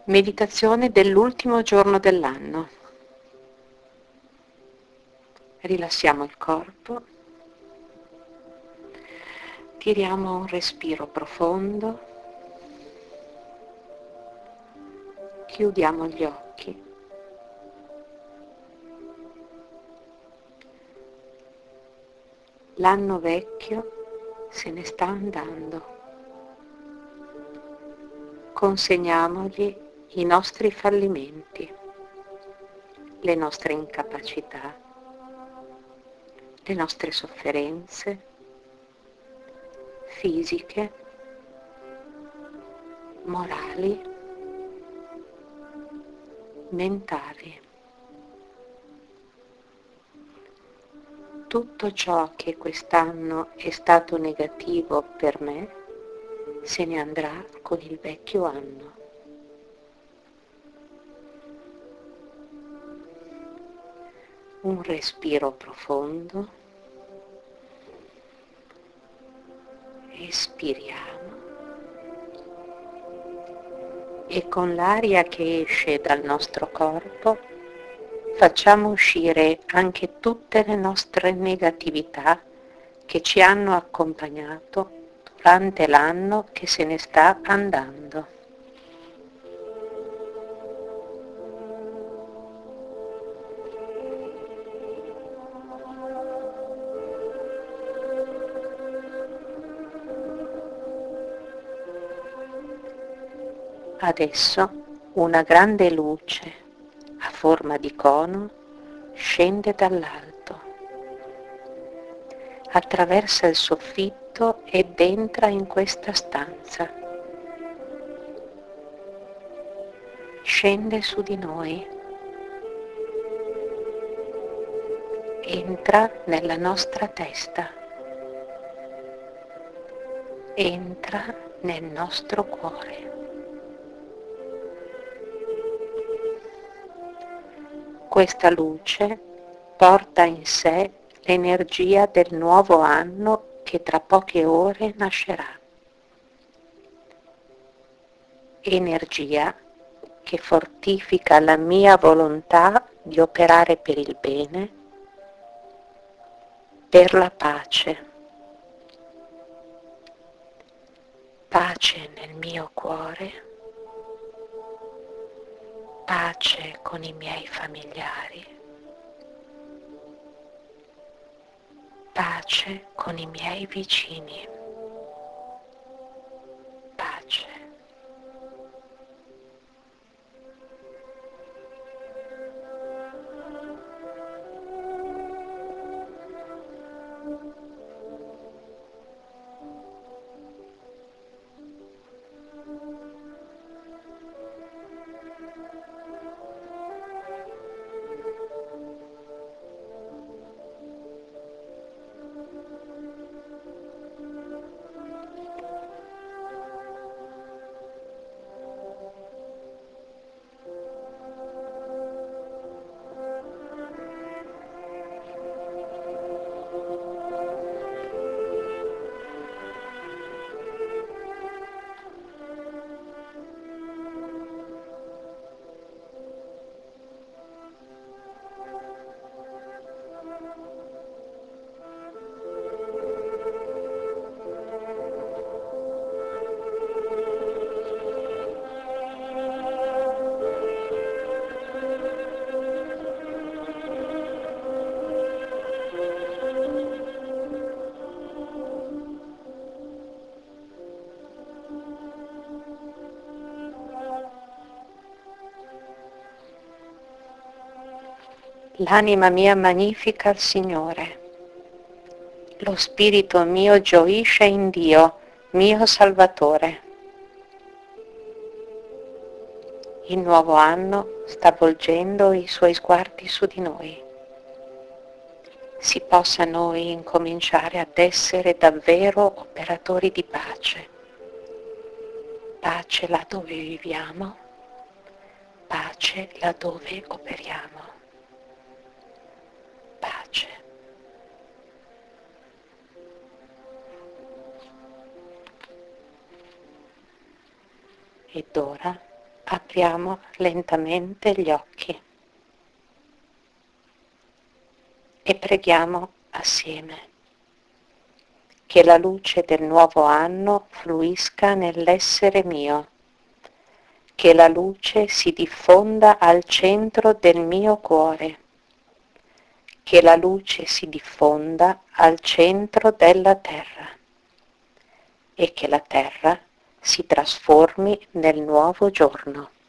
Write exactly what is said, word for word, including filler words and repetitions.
Meditazione dell'ultimo giorno dell'anno. Rilassiamo il corpo, tiriamo un respiro profondo, chiudiamo gli occhi. L'anno vecchio se ne sta andando. Consegniamogli i nostri fallimenti, le nostre incapacità, le nostre sofferenze fisiche, morali, mentali. Tutto ciò che quest'anno è stato negativo per me se ne andrà con il vecchio anno. Un respiro profondo, espiriamo e con l'aria che esce dal nostro corpo facciamo uscire anche tutte le nostre negatività che ci hanno accompagnato durante l'anno che se ne sta andando. Adesso una grande luce a forma di cono scende dall'alto, attraversa il soffitto ed entra in questa stanza. Scende su di noi, entra nella nostra testa, entra nel nostro cuore. Questa luce porta in sé l'energia del nuovo anno che tra poche ore nascerà. Energia che fortifica la mia volontà di operare per il bene, per la pace. Pace nel mio cuore, pace con i miei familiari, pace con i miei vicini, pace. L'anima mia magnifica il Signore, lo spirito mio gioisce in Dio, mio Salvatore. Il nuovo anno sta volgendo i suoi sguardi su di noi. Si possa noi incominciare ad essere davvero operatori di pace. Pace laddove viviamo, pace laddove operiamo. Pace. Ed ora Apriamo lentamente gli occhi e preghiamo assieme che la luce del nuovo anno fluisca nell'essere mio, che la luce si diffonda al centro del mio cuore, che la luce si diffonda al centro della terra e che la terra si trasformi nel nuovo giorno.